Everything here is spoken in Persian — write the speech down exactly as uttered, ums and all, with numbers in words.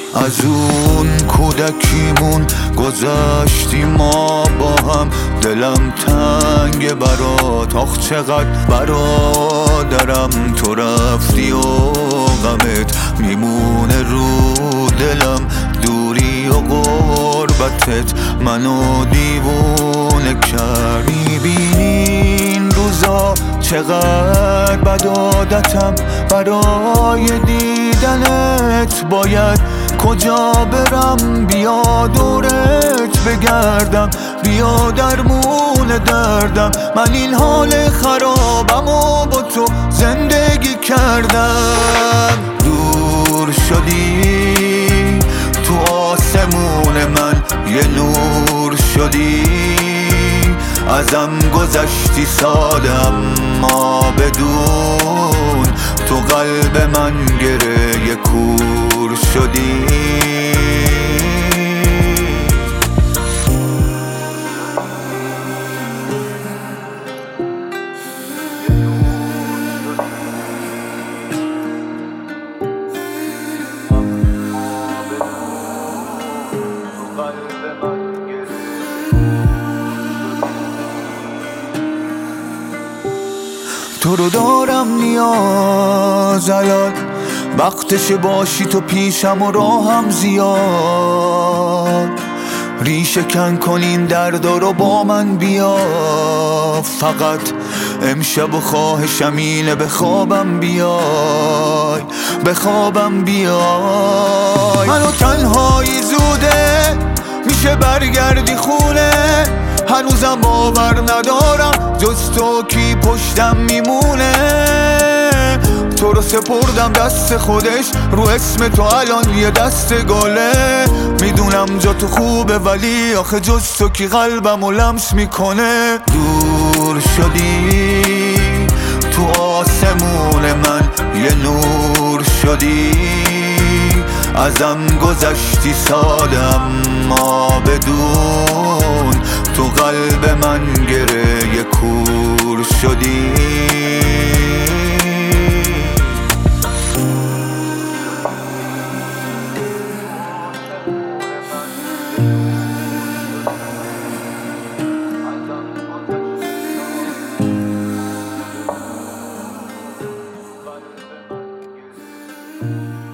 از اون کودکیمون گذشتی ما با هم، دلم تنگ برات، آخ چقدر برادرم. تو رفتی و غمت میمونه رو دلم، دوری و غربتت منو دیوونه کرد. میبینی این روزا چقدر بد عادتم، برای دیدنت باید کجا برم؟ بیا دورت بگردم، بیا درمون دردم. من این حال خرابم و با تو زندگی کردم. دور شدی تو آسمون من، یه نور شدی، ازم گذشتی ساده اما بدون تو قلب من گره کور شدی. تو رو دارم نیاز الان، وقتش باشی تو پیشم و راهم زیاد. ریشه کن کن این درد رو با من بیا، فقط امشب و خواهشم اینه بخوابم بیای، بخوابم بیای. منو تنهایی زوده میشه برگردی خونه، هنوزم باور ندارم جز تو کی پشتم میمونه. تو رو سپردم دست خودش، رو اسم تو الان یه دست گله. میدونم جا تو خوبه ولی آخه جز تو کی قلبمو لمس میکنه. دور شدی تو آسمون من، یه نور شدی، ازم گذشتی ساده اما بدون تو قلب من گره کور شدی. Thank you.